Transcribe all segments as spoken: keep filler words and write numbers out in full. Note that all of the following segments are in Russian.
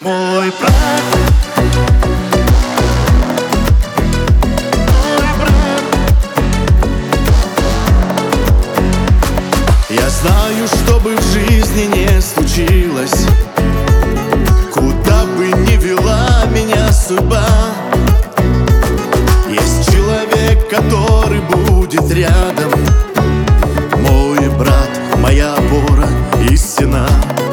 Мой брат, мой брат. Я знаю, что бы в жизни не случилось, куда бы ни вела меня судьба, есть человек, который будет рядом. Мой брат, моя опора и стена.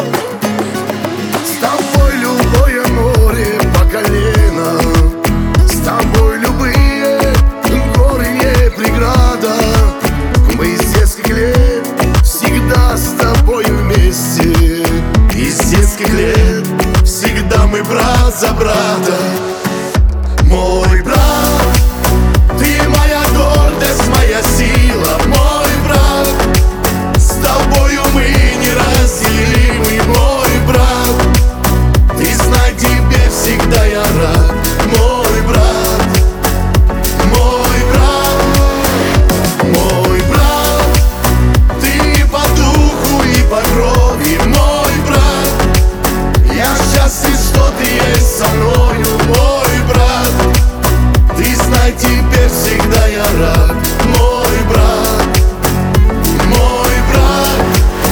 С тобой любое море по колено, с тобой любые горы не преграда. Мы с детских лет всегда с тобой вместе, и с детских лет всегда мы брат за брата. Мой брат, ты моя гордость, моя сила, мой брат. С тобою мы неразделимы, мой брат. Ты знай, тебе всегда я рад, мой брат, мой брат, мой брат. Ты и по духу, и по крови, мой брат. Я счастлив, что ты есть со мною, мой брат. Ты знай, теперь всегда я рад, мой брат, мой брат.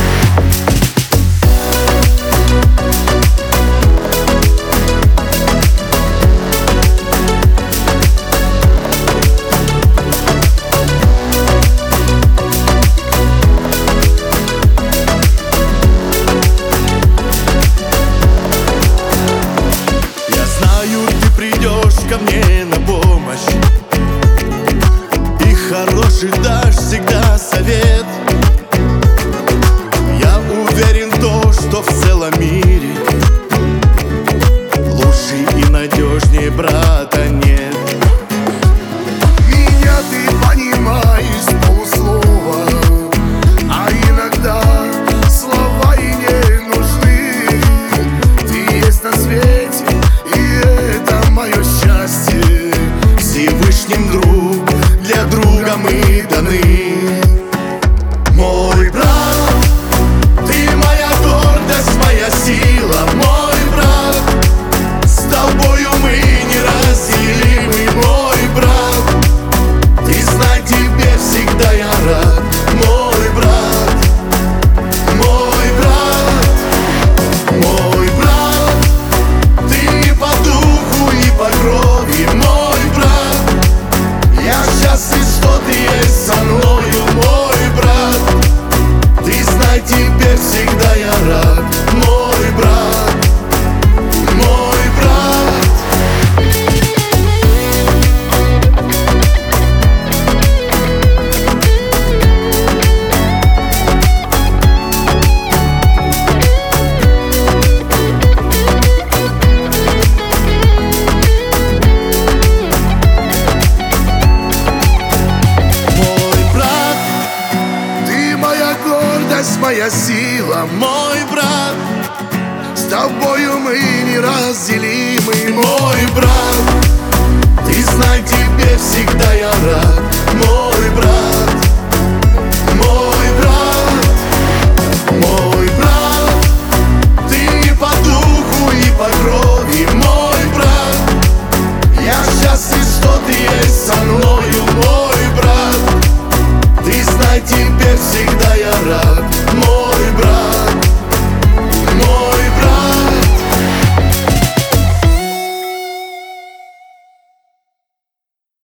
Я знаю, ты придешь ко мне на помощь, и хороший дашь всегда совет. Я уверен в то, что в целом мире лучше и надежнее брата нет. Меня ты понимаешь с полуслова, а иногда слова и не нужны. Ты есть на свете, и это мое счастье. Всевышним друг, для друга мы даны. Мой брат, ты моя гордость, моя сила, мой брат. С тобою мы неразделимы, мой брат. Ты знай, тебе всегда я рад, мой брат, мой брат, мой брат. Ты и по духу, и по крови, мой брат. Я счастлив, что ты есть со мною, мой брат. Ты знай, теперь всегда я рад, мой брат, мой брат. Мой брат, Ты моя гордость, моя сила, мой брат, с тобою мы неразделимы, мой брат. Ты знай, тебе всегда я рад, мой брат.